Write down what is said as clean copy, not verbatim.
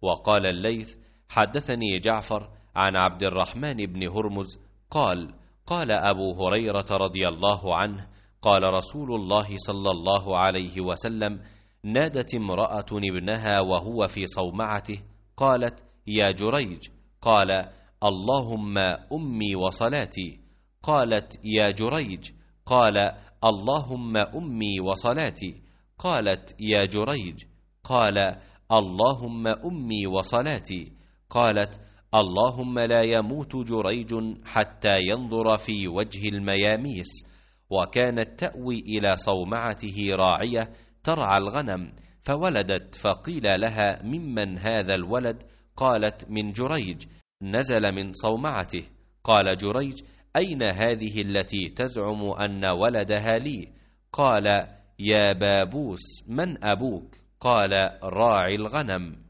وقال الليث: حدثني جعفر عن عبد الرحمن بن هرمز قال: قال أبو هريرة رضي الله عنه: قال رسول الله صلى الله عليه وسلم: نادت امرأة ابنها وهو في صومعته، قالت: يا جريج. قال: اللهم أمي وصلاتي. قالت: يا جريج. قال: اللهم أمي وصلاتي. قالت: يا جريج. قال: اللهم أمي وصلاتي. قالت: اللهم لا يموت جريج حتى ينظر في وجه المياميس. وكانت تأوي إلى صومعته راعية ترعى الغنم، فولدت، فقيل لها: ممن هذا الولد؟ قالت: من جريج، نزل من صومعته. قال جريج: أين هذه التي تزعم أن ولدها لي؟ قال: يا بابوس، من أبوك؟ قال: راعي الغنم.